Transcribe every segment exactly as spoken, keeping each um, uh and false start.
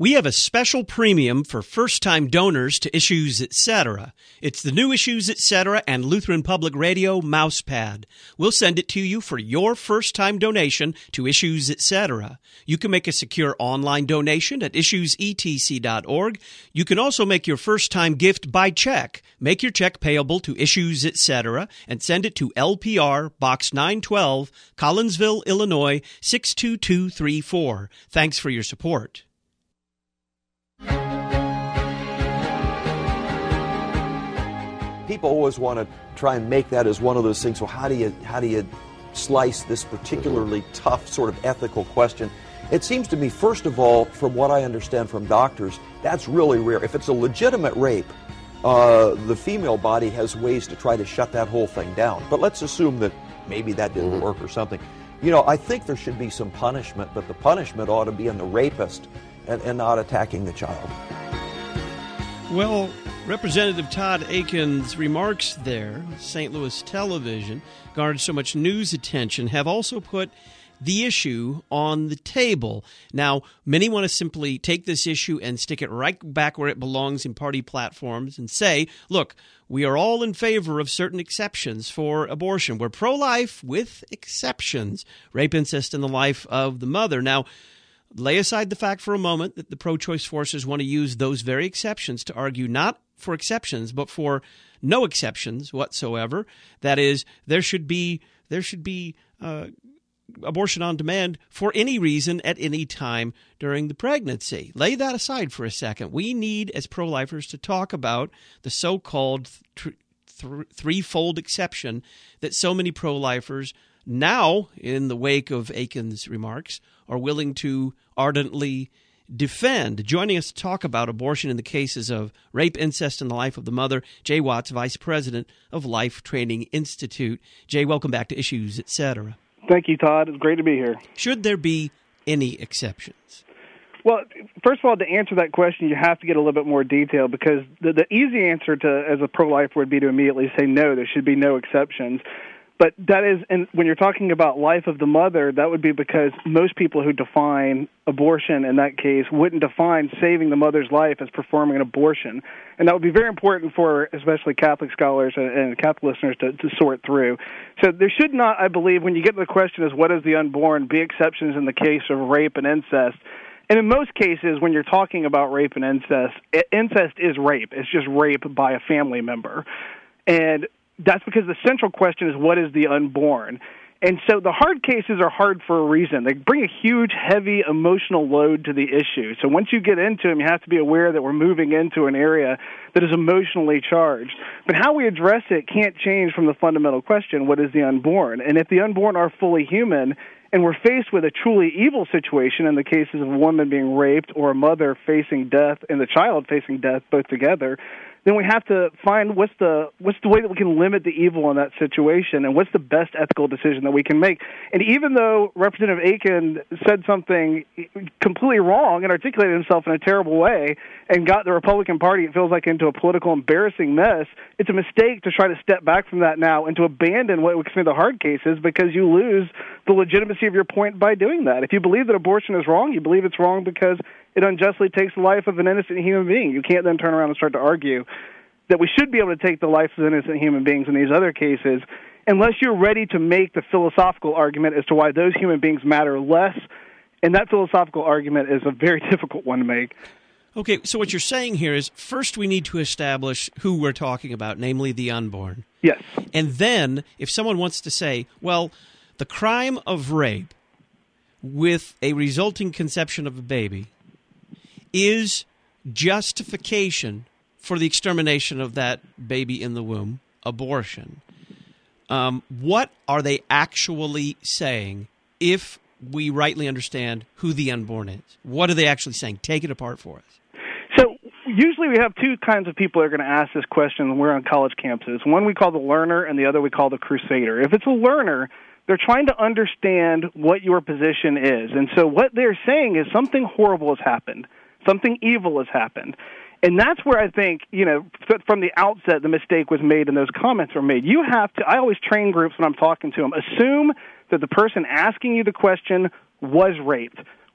We have a special premium for first-time donors to Issues Etc. It's the new Issues Etc. and Lutheran Public Radio mousepad. We'll send it to you for your first-time donation to Issues Etc. You can make a secure online donation at issues e t c dot org. You can also make your first-time gift by check. Make your check payable to Issues Etc. and send it to L P R, Box nine twelve, Collinsville, Illinois, six two two three four. Thanks for your support. People always want to try and make that as one of those things. Well, how do you how do you slice this particularly tough sort of ethical question? It seems to me, first of all, from what I understand from doctors, that's really rare. If it's a legitimate rape, uh, the female body has ways to try to shut that whole thing down. But let's assume that maybe that didn't mm-hmm. work or something. You know, I think there should be some punishment, but the punishment ought to be on the rapist and, and not attacking the child. Well, Representative Todd Akin's remarks there, Saint Louis Television, garnered so much news attention, have also put the issue on the table. Now, many want to simply take this issue and stick it right back where it belongs in party platforms and say, look, we are all in favor of certain exceptions for abortion. We're pro-life with exceptions, rape, incest, and the life of the mother. Now, lay aside the fact for a moment that the pro-choice forces want to use those very exceptions to argue not for exceptions, but for no exceptions whatsoever. That is, there should be there should be uh, abortion on demand for any reason at any time during the pregnancy. Lay that aside for a second. We need, as pro-lifers, to talk about the so-called th- th- threefold exception that so many pro-lifers now, in the wake of Akin's remarks, are willing to ardently defend. Joining us to talk about abortion in the cases of rape, incest, and the life of the mother, Jay Watts, Vice President of Life Training Institute. Jay, welcome back to Issues Etc. Thank you, Todd. It's great to be here. Should there be any exceptions? Well, first of all, to answer that question, you have to get a little bit more detail, because the, the easy answer to as a pro-lifer would be to immediately say no, there should be no exceptions. But that is, and when you're talking about life of the mother, that would be because most people who define abortion in that case wouldn't define saving the mother's life as performing an abortion. And that would be very important for especially Catholic scholars and, and Catholic listeners to, to sort through. So there should not, I believe, when you get to the question is what is the unborn, be exceptions in the case of rape and incest. And in most cases, when you're talking about rape and incest, incest is rape. It's just rape by a family member. And that's because the central question is, what is the unborn? And so the hard cases are hard for a reason. They bring a huge, heavy emotional load to the issue. So once you get into them, you have to be aware that we're moving into an area that is emotionally charged. But how we address it can't change from the fundamental question, what is the unborn? And if the unborn are fully human, and we're faced with a truly evil situation in the cases of a woman being raped or a mother facing death and the child facing death both together, then we have to find what's the what's the way that we can limit the evil in that situation, and what's the best ethical decision that we can make. And even though Representative Akin said something completely wrong and articulated himself in a terrible way and got the Republican Party, it feels like, into a political embarrassing mess, it's a mistake to try to step back from that now and to abandon what we consider the hard cases, because you lose the legitimacy of your point by doing that. If you believe that abortion is wrong, you believe it's wrong because it unjustly takes the life of an innocent human being. You can't then turn around and start to argue that we should be able to take the life of innocent human beings in these other cases, unless you're ready to make the philosophical argument as to why those human beings matter less. And that philosophical argument is a very difficult one to make. Okay, so what you're saying here is, first we need to establish who we're talking about, namely the unborn. Yes. And then, if someone wants to say, well, the crime of rape with a resulting conception of a baby is justification for the extermination of that baby in the womb, abortion. Um, what are they actually saying if we rightly understand who the unborn is? What are they actually saying? Take it apart for us. So usually we have two kinds of people that are going to ask this question when we're on college campuses. One we call the learner, and the other we call the crusader. If it's a learner, they're trying to understand what your position is. And so what they're saying is something horrible has happened. Something evil has happened. And that's where I think, you know, from the outset, the mistake was made and those comments were made. You have to, I always train groups when I'm talking to them, assume that the person asking you the question was raped.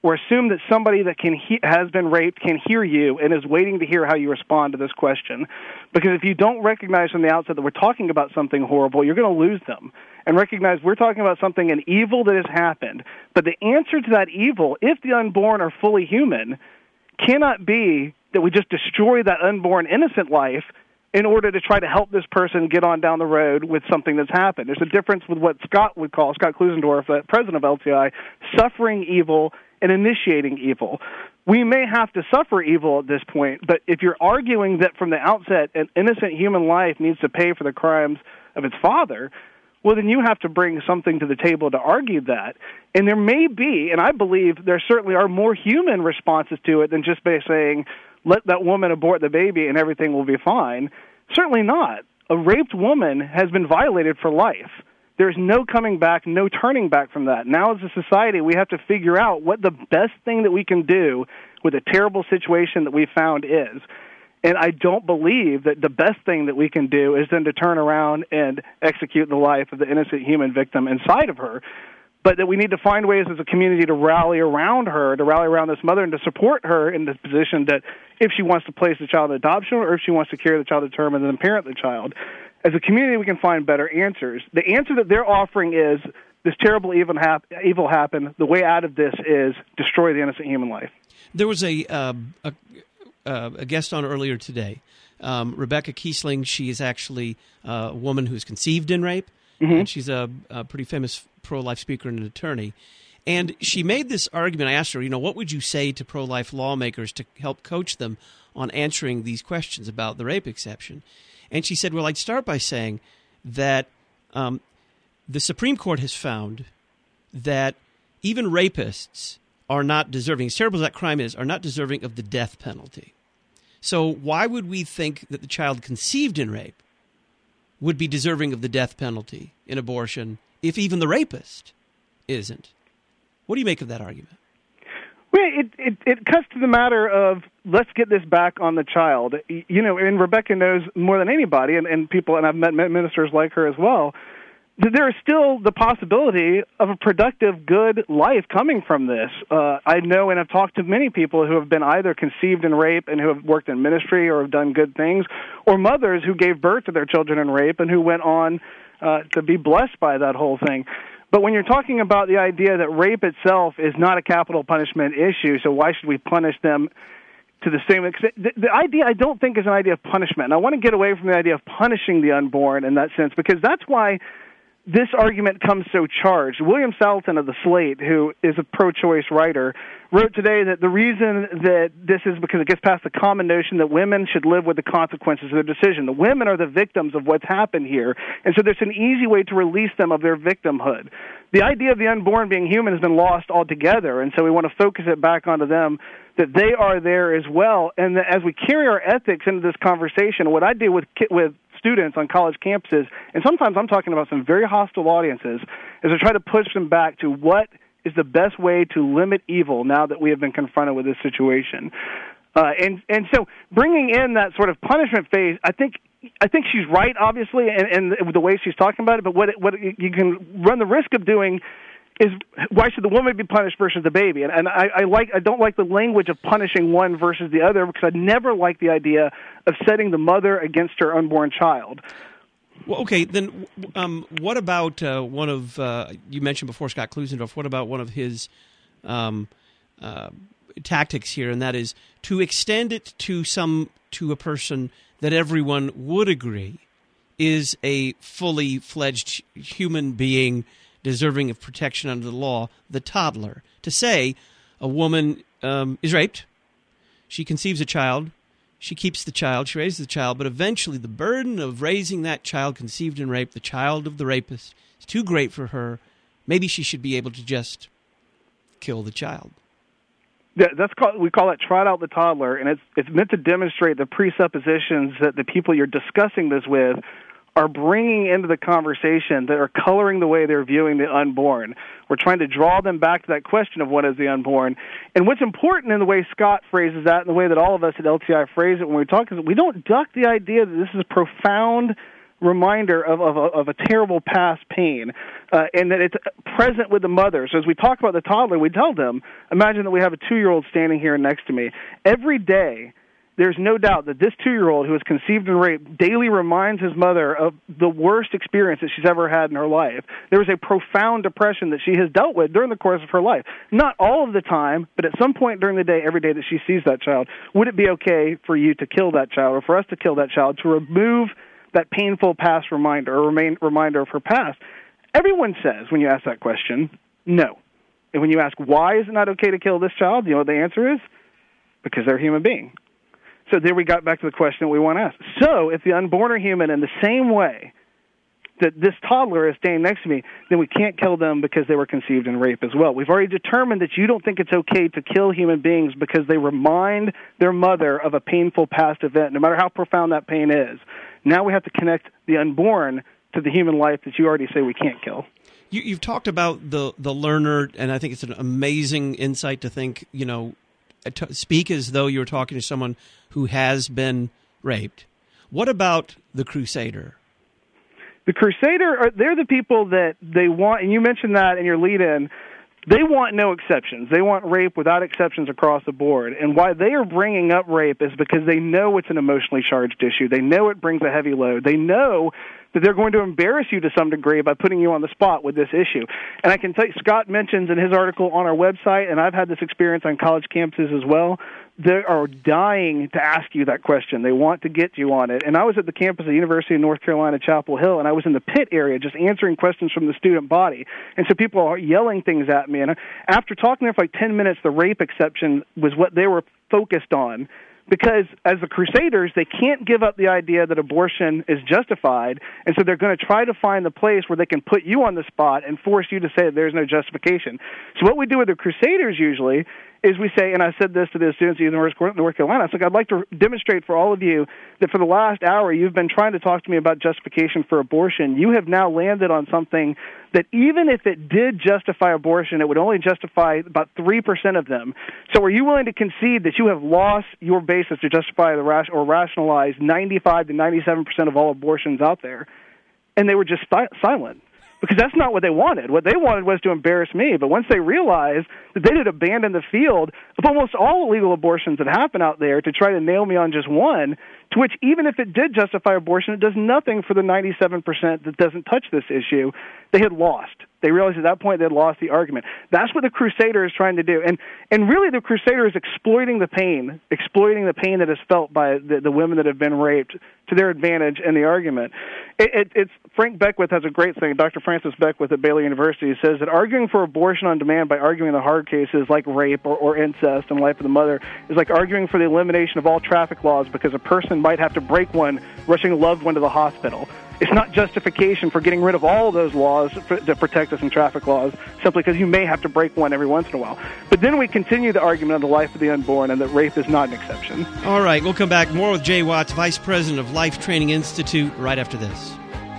or assume that somebody that can he- has been raped can hear you and is waiting to hear how you respond to this question. Because if you don't recognize from the outset that we're talking about something horrible, you're going to lose them. And recognize we're talking about something, an evil that has happened. But the answer to that evil, if the unborn are fully human, cannot be that we just destroy that unborn innocent life in order to try to help this person get on down the road with something that's happened. There's a difference with what Scott would call, Scott Klusendorf, the president of L T I, suffering evil and initiating evil. We may have to suffer evil at this point, but if you're arguing that from the outset an innocent human life needs to pay for the crimes of its father, well, then you have to bring something to the table to argue that. And there may be, and I believe there certainly are more human responses to it than just by saying, let that woman abort the baby and everything will be fine. Certainly not. A raped woman has been violated for life. There's no coming back, no turning back from that. Now as a society, we have to figure out what the best thing that we can do with a terrible situation that we found is. And I don't believe that the best thing that we can do is then to turn around and execute the life of the innocent human victim inside of her, but that we need to find ways as a community to rally around her, to rally around this mother, and to support her in the position that if she wants to place the child in adoption or if she wants to carry the child to term and then parent the child, as a community we can find better answers. The answer that they're offering is this terrible evil, hap- evil happened. The way out of this is destroy the innocent human life. There was a uh, a, uh, a guest on earlier today, um, Rebecca Kiesling. She is actually uh, a woman who's conceived in rape, mm-hmm. and she's a, a pretty famous pro-life speaker and an attorney. And she made this argument. I asked her, you know, what would you say to pro-life lawmakers to help coach them on answering these questions about the rape exception? And she said, well, I'd start by saying that um, the Supreme Court has found that even rapists are not deserving, as terrible as that crime is, are not deserving of the death penalty. So why would we think that the child conceived in rape would be deserving of the death penalty in abortion if even the rapist isn't? What do you make of that argument? Well, it, it, it cuts to the matter of let's get this back on the child. You know, and Rebecca knows more than anybody, and, and people, and I've met ministers like her as well, that there is still the possibility of a productive, good life coming from this. Uh, I know and I've talked to many people who have been either conceived in rape and who have worked in ministry or have done good things, or mothers who gave birth to their children in rape and who went on uh, to be blessed by that whole thing. But when you're talking about the idea that rape itself is not a capital punishment issue, so why should we punish them to the same extent? The, the idea, I don't think, is an idea of punishment. And I want to get away from the idea of punishing the unborn in that sense, because that's why this argument comes so charged. William Salton of the Slate, who is a pro-choice writer, wrote today that the reason that this is because it gets past the common notion that women should live with the consequences of their decision. The women are the victims of what's happened here, and so there's an easy way to release them of their victimhood. The idea of the unborn being human has been lost altogether, and so we want to focus it back onto them, that they are there as well, and that as we carry our ethics into this conversation, what I do with with students on college campuses, and sometimes I'm talking about some very hostile audiences, is to try to push them back to what is the best way to limit evil now that we have been confronted with this situation. Uh, and and so bringing in that sort of punishment phase, I think I think she's right, obviously, and, and the way she's talking about it, but what, it, what you can run the risk of doing is why should the woman be punished versus the baby? And, and I, I like I don't like the language of punishing one versus the other, because I never like the idea of setting the mother against her unborn child. Well, okay, then um, what about uh, one of, uh, you mentioned before Scott Klusendorf, what about one of his um, uh, tactics here, and that is to extend it to some to a person that everyone would agree is a fully fledged human being deserving of protection under the law, the toddler. To say a woman um, is raped, she conceives a child, she keeps the child, she raises the child, but eventually the burden of raising that child conceived in rape, the child of the rapist, is too great for her. Maybe she should be able to just kill the child. Yeah, that's called, we call it trot out the toddler, and it's it's meant to demonstrate the presuppositions that the people you're discussing this with are bringing into the conversation that are coloring the way they're viewing the unborn. We're trying to draw them back to that question of what is the unborn. And what's important in the way Scott phrases that and the way that all of us at L T I phrase it when we talk is that we don't duck the idea that this is a profound reminder of, of, a, of a terrible past pain, uh, and that it's present with the mother. So as we talk about the toddler, we tell them, imagine that we have a two-year-old standing here next to me. Every day, there's no doubt that this two-year-old who was conceived and raped daily reminds his mother of the worst experience that she's ever had in her life. There was a profound depression that she has dealt with during the course of her life. Not all of the time, but at some point during the day, every day that she sees that child, would it be okay for you to kill that child or for us to kill that child to remove that painful past reminder or remain, reminder of her past? Everyone says, when you ask that question, no. And when you ask, why is it not okay to kill this child, you know what the answer is? Because they're a human being. So there we got back to the question that we want to ask. So if the unborn are human in the same way that this toddler is standing next to me, then we can't kill them because they were conceived in rape as well. We've already determined that you don't think it's okay to kill human beings because they remind their mother of a painful past event, no matter how profound that pain is. Now we have to connect the unborn to the human life that you already say we can't kill. You, you've talked about the, the learner, and I think it's an amazing insight to think, you know, to speak as though you're talking to someone who has been raped. What about the crusader? The crusader, are, they're the people that they want, and you mentioned that in your lead-in, they want no exceptions. They want rape without exceptions across the board. And why they are bringing up rape is because they know it's an emotionally charged issue. They know it brings a heavy load. They know that they're going to embarrass you to some degree by putting you on the spot with this issue. And I can tell you, Scott mentions in his article on our website, and I've had this experience on college campuses as well, they are dying to ask you that question. They want to get you on it. And I was at the campus of the University of North Carolina, Chapel Hill, and I was in the pit area just answering questions from the student body. And so people are yelling things at me. And after talking there for like ten minutes, the rape exception was what they were focused on. Because as the crusaders, they can't give up the idea that abortion is justified, and so they're going to try to find the place where they can put you on the spot and force you to say that there's no justification. So what we do with the crusaders usually is we say, and I said this to the students at the University of North Carolina, I was like, I'd like to demonstrate for all of you that for the last hour you've been trying to talk to me about justification for abortion. You have now landed on something that even if it did justify abortion, it would only justify about three percent of them. So are you willing to concede that you have lost your basis to justify the ras- or rationalize ninety-five to ninety-seven percent of all abortions out there? And they were just sti- silent. Because that's not what they wanted. What they wanted was to embarrass me. But once they realized that they had abandoned the field of almost all illegal abortions that happen out there to try to nail me on just one, to which even if it did justify abortion, it does nothing for the ninety-seven percent that doesn't touch this issue, they had lost. They realized at that point they had lost the argument. That's what the crusader is trying to do. And and really the crusader is exploiting the pain, exploiting the pain that is felt by the, the women that have been raped to their advantage in the argument. It, it, it's Frank Beckwith has a great thing. Doctor Francis Beckwith at Baylor University says that arguing for abortion on demand by arguing the hard cases like rape or, or incest and life of the mother is like arguing for the elimination of all traffic laws because a person might have to break one rushing a loved one to the hospital. It's not justification for getting rid of all of those laws for, to protect us in traffic laws, simply because you may have to break one every once in a while. But then we continue the argument on the life of the unborn and that rape is not an exception. All right, we'll come back more with Jay Watts, Vice President of Life Training Institute, right after this.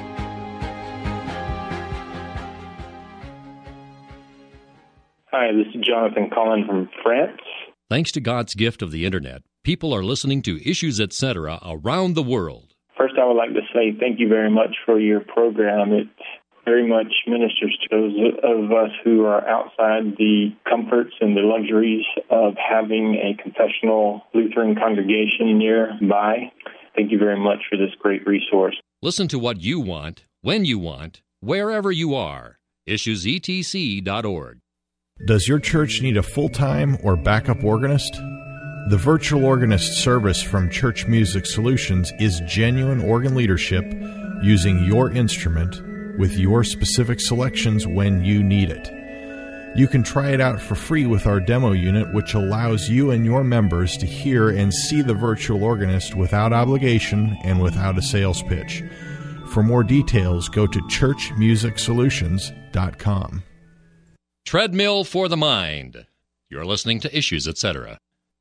Hi, this is Jonathan calling from France. Thanks to God's gift of the Internet, people are listening to Issues Etc. around the world. First, I would like to say thank you very much for your program. It very much ministers to those of us who are outside the comforts and the luxuries of having a confessional Lutheran congregation nearby. Thank you very much for this great resource. Listen to what you want, when you want, wherever you are. issues e t c dot org. Does your church need a full-time or backup organist? The virtual organist service from Church Music Solutions is genuine organ leadership using your instrument with your specific selections when you need it. You can try it out for free with our demo unit, which allows you and your members to hear and see the virtual organist without obligation and without a sales pitch. For more details, go to church music solutions dot com. Treadmill for the Mind. You're listening to Issues Etc.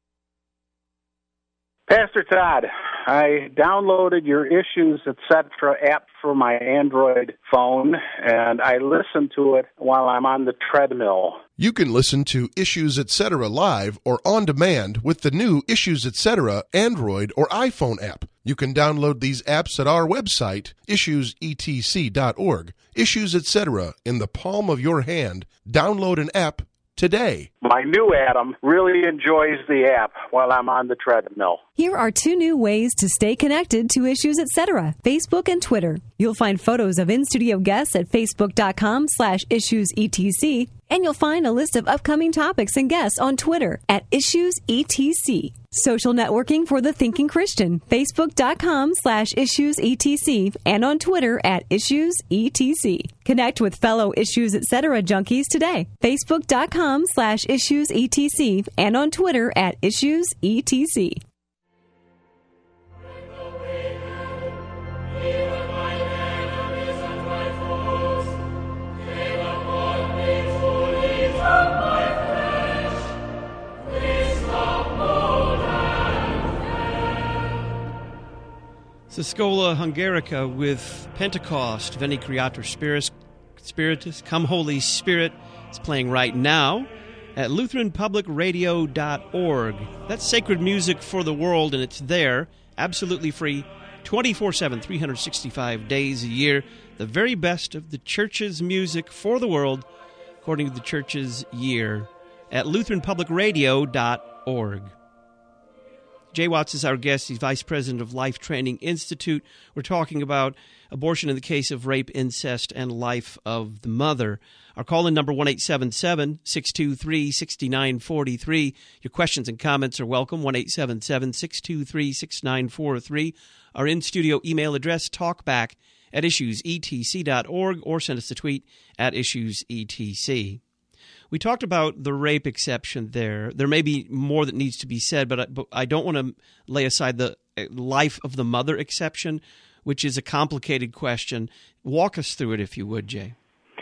Pastor Todd, I downloaded your Issues Etc. app for my Android phone, and I listen to it while I'm on the treadmill. You can listen to Issues Etc. live or on demand with the new Issues Etc. Android or iPhone app. You can download these apps at our website, issues e t c dot org. Issues, et cetera, in the palm of your hand. Download an app today. My new Adam really enjoys the app while I'm on the treadmill. Here are two new ways to stay connected to Issues, et cetera, Facebook and Twitter. You'll find photos of in-studio guests at facebook.com slash issuesetc, and you'll find a list of upcoming topics and guests on Twitter at issuesetc. Social networking for the thinking Christian, facebook.com slash issuesetc, and on Twitter at issuesetc. Connect with fellow Issues, et cetera junkies today, facebook.com slash issuesetc, and on Twitter at issuesetc. Scola Hungarica with Pentecost, Veni Creator Spiritus, Spiritus, Come Holy Spirit. It's playing right now at Lutheran Public Radio dot org. That's sacred music for the world, and it's there, absolutely free, twenty-four seven, three hundred sixty-five days a year. The very best of the Church's music for the world, according to the Church's year, at Lutheran Public Radio dot org. Jay Watts is our guest. He's Vice President of Life Training Institute. We're talking about abortion in the case of rape, incest, and life of the mother. Our call-in number, one eight seven seven, six two three, six nine four three. Your questions and comments are welcome, one eight seven seven, six two three, six nine four three. Our in-studio email address, talkback at issues e t c dot org, or send us a tweet at issues e t c. We talked about the rape exception there. There may be more that needs to be said, but I, but I don't want to lay aside the life of the mother exception, which is a complicated question. Walk us through it, if you would, Jay.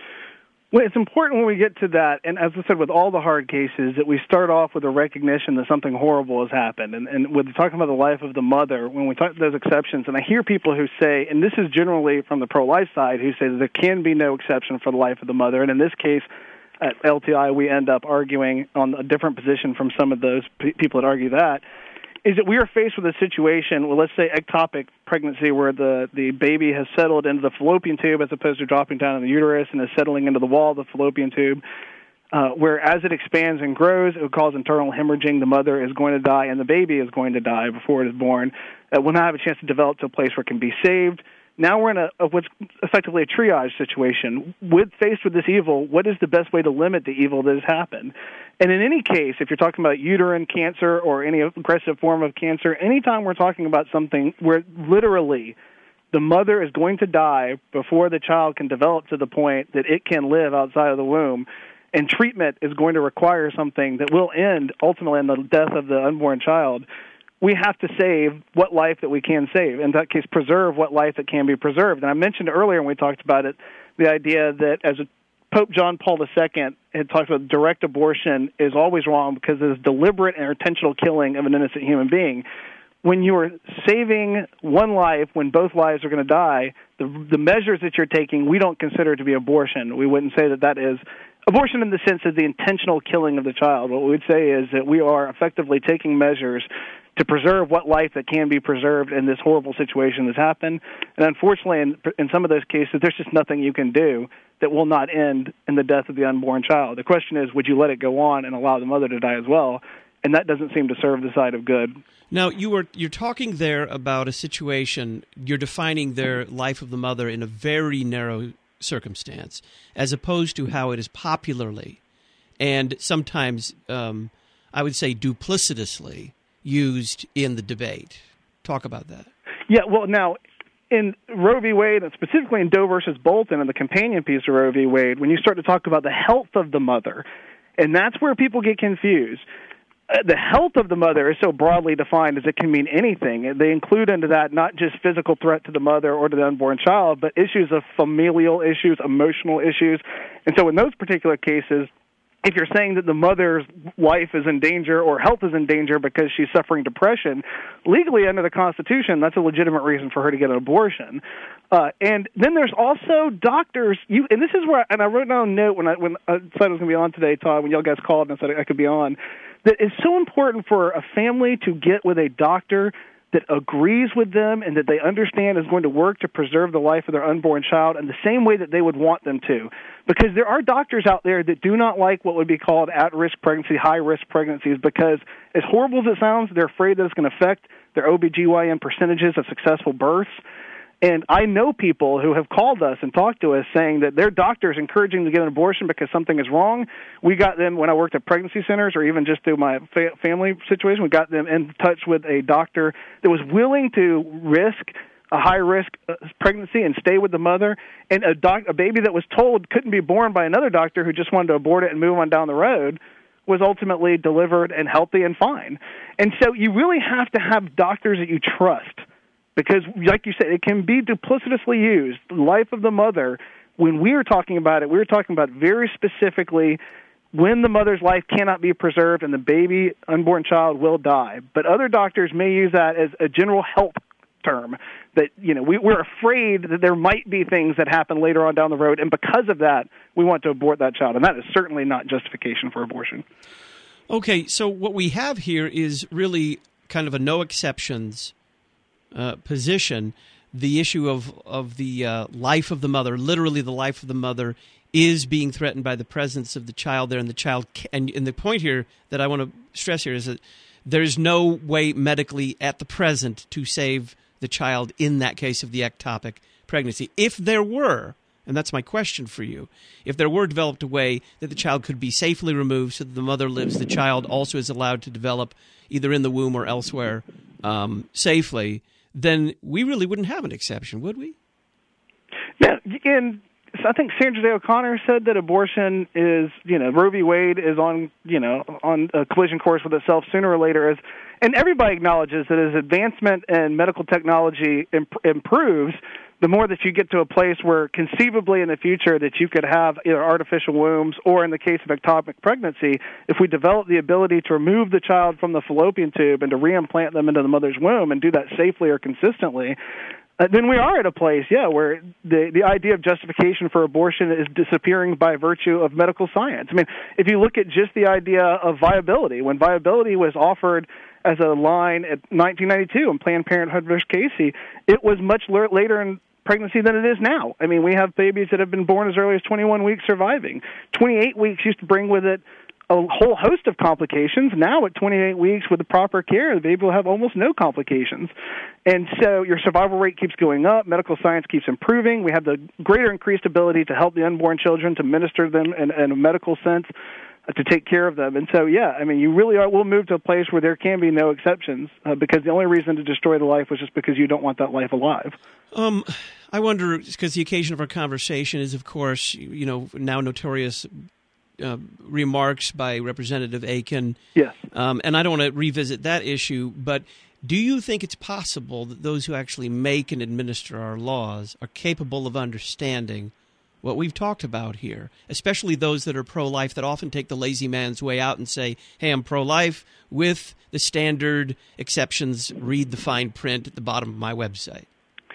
Well, it's important when we get to that, and as I said, with all the hard cases, that we start off with a recognition that something horrible has happened. And, and with talking about the life of the mother, when we talk those exceptions, and I hear people who say, and this is generally from the pro-life side, who say that there can be no exception for the life of the mother, and in this case, at L T I, we end up arguing on a different position from some of those p- people that argue that, is that we are faced with a situation, well, let's say ectopic pregnancy, where the, the baby has settled into the fallopian tube as opposed to dropping down in the uterus and is settling into the wall of the fallopian tube, uh, where as it expands and grows, it will cause internal hemorrhaging. The mother is going to die and the baby is going to die before it is born. It will not have a chance to develop to a place where it can be saved. Now we're in a, a what's effectively a triage situation. With faced with this evil, what is the best way to limit the evil that has happened? And in any case, if you're talking about uterine cancer or any aggressive form of cancer, anytime we're talking about something where literally the mother is going to die before the child can develop to the point that it can live outside of the womb, and treatment is going to require something that will end ultimately in the death of the unborn child, we have to save what life that we can save. In that case, preserve what life that can be preserved. And I mentioned earlier when we talked about it, the idea that as a Pope John Paul the Second had talked about, direct abortion is always wrong because it is deliberate and intentional killing of an innocent human being. When you are saving one life when both lives are going to die, the, the measures that you're taking we don't consider to be abortion. We wouldn't say that that is abortion in the sense of the intentional killing of the child. What we would say is that we are effectively taking measures to preserve what life that can be preserved in this horrible situation that's happened. And unfortunately, in, in some of those cases, there's just nothing you can do that will not end in the death of the unborn child. The question is, would you let it go on and allow the mother to die as well? And that doesn't seem to serve the side of good. Now, you were you're talking there about a situation, you're defining their life of the mother in a very narrow circumstance, as opposed to how it is popularly and sometimes, um, I would say, duplicitously used in the debate. Talk about that. Yeah, well, now, in Roe v. Wade, and specifically in Doe versus Bolton and the companion piece of Roe v. Wade, when you start to talk about the health of the mother, and that's where people get confused. Uh, the health of the mother is so broadly defined as it can mean anything. They include into that not just physical threat to the mother or to the unborn child, but issues of familial issues, emotional issues. And so in those particular cases, if you're saying that the mother's life is in danger or health is in danger because she's suffering depression, legally under the Constitution, that's a legitimate reason for her to get an abortion. Uh, and then there's also doctors. You and this is where, and I wrote down a note when I when I said I was going to be on today, Todd, when y'all guys called and said I could be on, that it's so important for a family to get with a doctor that agrees with them and that they understand is going to work to preserve the life of their unborn child in the same way that they would want them to. Because there are doctors out there that do not like what would be called at-risk pregnancy, high-risk pregnancies, because as horrible as it sounds, they're afraid that it's going to affect their O B G Y N percentages of successful births. And I know people who have called us and talked to us saying that their doctor's encouraging them to get an abortion because something is wrong. We got them, when I worked at pregnancy centers or even just through my fa- family situation, we got them in touch with a doctor that was willing to risk a high-risk pregnancy and stay with the mother, and a, doc- a baby that was told couldn't be born by another doctor who just wanted to abort it and move on down the road was ultimately delivered and healthy and fine. And so you really have to have doctors that you trust. Because, like you said, it can be duplicitously used. The life of the mother, when we were talking about it, we were talking about very specifically when the mother's life cannot be preserved and the baby, unborn child, will die. But other doctors may use that as a general health term, that, you know, we, we're afraid that there might be things that happen later on down the road, and because of that, we want to abort that child. And that is certainly not justification for abortion. Okay, so what we have here is really kind of a no exceptions Uh, position. The issue of of the uh, life of the mother, literally the life of the mother, is being threatened by the presence of the child there, and the child. Ca- and, and the point here that I want to stress here is that there's no way medically at the present to save the child in that case of the ectopic pregnancy. If there were, and that's my question for you, if there were developed a way that the child could be safely removed so that the mother lives, the child also is allowed to develop either in the womb or elsewhere um, safely, then we really wouldn't have an exception, would we? Yeah, and I think Sandra Day O'Connor said that abortion is, you know, Roe v. Wade is on, you know, on a collision course with itself sooner or later. As, and everybody acknowledges that as advancement in medical technology imp- improves, the more that you get to a place where conceivably in the future that you could have either artificial wombs or, in the case of ectopic pregnancy, if we develop the ability to remove the child from the fallopian tube and to reimplant them into the mother's womb and do that safely or consistently, uh, then we are at a place, yeah, where the, the idea of justification for abortion is disappearing by virtue of medical science. I mean, if you look at just the idea of viability, when viability was offered as a line at nineteen ninety-two in Planned Parenthood versus Casey, it was much l- later in pregnancy than it is now. I mean, we have babies that have been born as early as twenty-one weeks surviving. twenty-eight weeks used to bring with it a whole host of complications. Now at twenty-eight weeks with the proper care, the baby will have almost no complications. And so your survival rate keeps going up. Medical science keeps improving. We have the greater increased ability to help the unborn children, to minister them in, in a medical sense, uh, to take care of them. And so, yeah, I mean, you really are, will move to a place where there can be no exceptions uh, because the only reason to destroy the life was just because you don't want that life alive. Um, I wonder, because the occasion of our conversation is, of course, you know, now notorious uh, remarks by Representative Aiken. Yes. Um, and I don't want to revisit that issue, but do you think it's possible that those who actually make and administer our laws are capable of understanding what we've talked about here, especially those that are pro-life that often take the lazy man's way out and say, hey, I'm pro-life with the standard exceptions, read the fine print at the bottom of my website?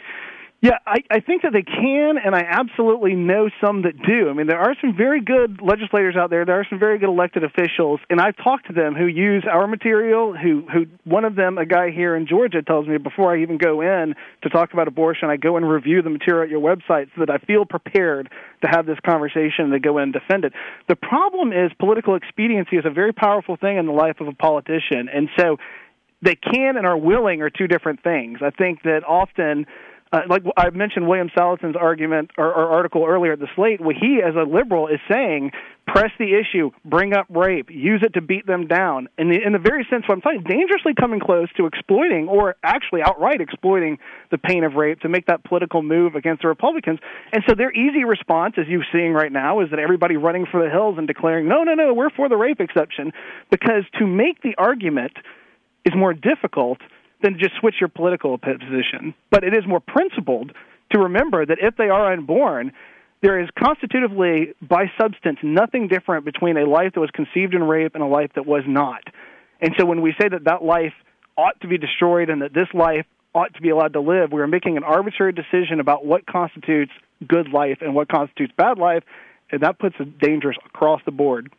Yeah, I, I think that they can, and I absolutely know some that do. I mean, there are some very good legislators out there. There are some very good elected officials, and I've talked to them who use our material, who, who one of them, a guy here in Georgia, tells me before I even go in to talk about abortion, I go and review the material at your website so that I feel prepared to have this conversation and to go in and defend it. The problem is political expediency is a very powerful thing in the life of a politician, and so they can and are willing are two different things. I think that often... Uh, like I mentioned William Salatin's argument or, or article earlier at the Slate, where he, as a liberal, is saying, press the issue, bring up rape, use it to beat them down. In the, in the very sense what I'm saying, dangerously coming close to exploiting or actually outright exploiting the pain of rape to make that political move against the Republicans. And so their easy response, as you're seeing right now, is that everybody running for the hills and declaring, no, no, no, we're for the rape exception, because to make the argument is more difficult than just switch your political position. But it is more principled to remember that if they are unborn, there is constitutively, by substance, nothing different between a life that was conceived in rape and a life that was not. And so when we say that that life ought to be destroyed and that this life ought to be allowed to live, we are making an arbitrary decision about what constitutes good life and what constitutes bad life, and that puts a dangers across the board.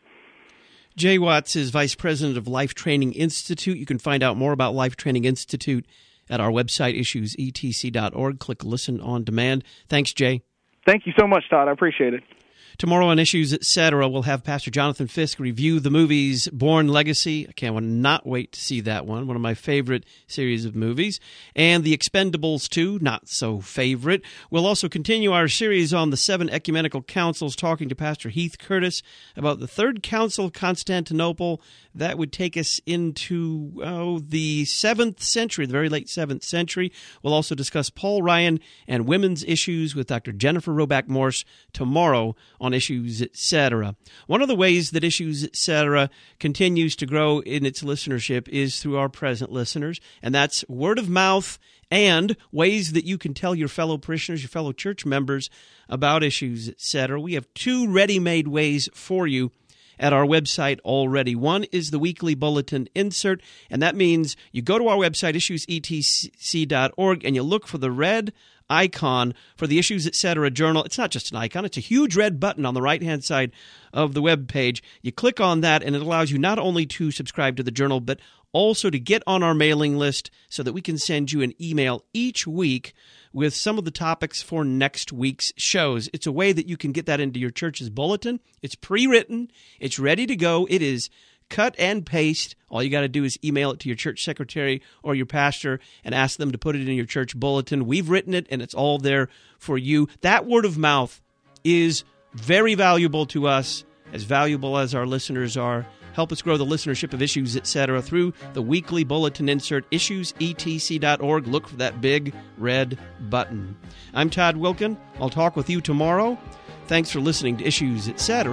Jay Watts is Vice President of Life Training Institute. You can find out more about Life Training Institute at our website, issues e t c dot org. Click Listen on Demand. Thanks, Jay. Thank you so much, Todd. I appreciate it. Tomorrow on Issues, et cetera, we'll have Pastor Jonathan Fisk review the movies Bourne Legacy. I can't not wait to see that one, one of my favorite series of movies. And The Expendables two, not so favorite. We'll also continue our series on the seven ecumenical councils, talking to Pastor Heath Curtis about the Third Council of Constantinople. That would take us into oh, the seventh century, the very late seventh century. We'll also discuss Paul Ryan and women's issues with Doctor Jennifer Roback Morse tomorrow on Issues, et cetera. One of the ways that Issues, et cetera continues to grow in its listenership is through our present listeners, and that's word of mouth and ways that you can tell your fellow parishioners, your fellow church members about Issues, et cetera. We have two ready-made ways for you at our website already. One is the weekly bulletin insert, and that means you go to our website, issues e t c dot org, and you look for the red icon for the Issues, et cetera journal. It's not just an icon. It's a huge red button on the right-hand side of the web page. You click on that, and it allows you not only to subscribe to the journal, but also to get on our mailing list so that we can send you an email each week with some of the topics for next week's shows. It's a way that you can get that into your church's bulletin. It's pre-written. It's ready to go. It is cut and paste. All you got to do is email it to your church secretary or your pastor and ask them to put it in your church bulletin. We've written it, and it's all there for you. That word of mouth is very valuable to us, as valuable as our listeners are. Help us grow the listenership of Issues, et cetera through the weekly bulletin insert, issues e t c dot org. Look for that big red button. I'm Todd Wilken. I'll talk with you tomorrow. Thanks for listening to Issues, et cetera.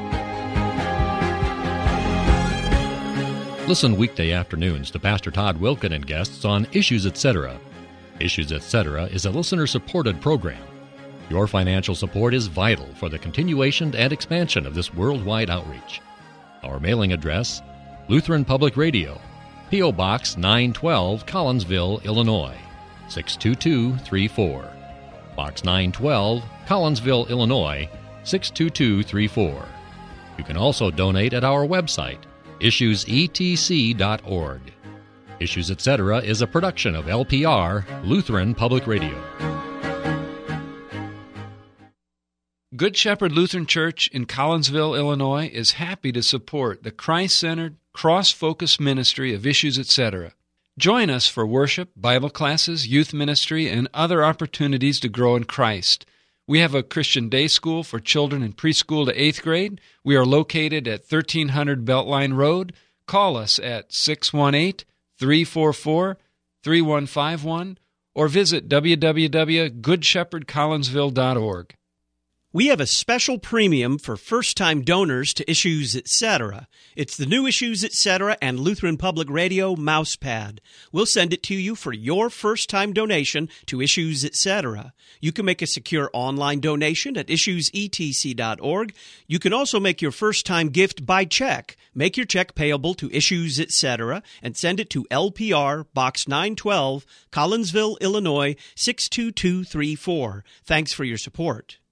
Listen weekday afternoons to Pastor Todd Wilken and guests on Issues, et cetera. Issues, et cetera is a listener-supported program. Your financial support is vital for the continuation and expansion of this worldwide outreach. Our mailing address, Lutheran Public Radio, P O. Box nine twelve, Collinsville, Illinois, six two two three four. Box nine twelve, Collinsville, Illinois, six two two three four. You can also donate at our website, issues e t c dot org. Issues, et cetera is a production of L P R, Lutheran Public Radio. Good Shepherd Lutheran Church in Collinsville, Illinois is happy to support the Christ-centered, cross-focused ministry of Issues, et cetera. Join us for worship, Bible classes, youth ministry, and other opportunities to grow in Christ. We have a Christian day school for children in preschool to eighth grade. We are located at thirteen hundred Beltline Road. Call us at six one eight, three four four, three one five one or visit w w w dot good shepherd collinsville dot org. We have a special premium for first-time donors to Issues, et cetera. It's the new Issues, et cetera and Lutheran Public Radio mousepad. We'll send it to you for your first-time donation to Issues, et cetera. You can make a secure online donation at issues e t c dot org. You can also make your first-time gift by check. Make your check payable to Issues, et cetera and send it to L P R, Box nine twelve, Collinsville, Illinois, six two two three four. Thanks for your support.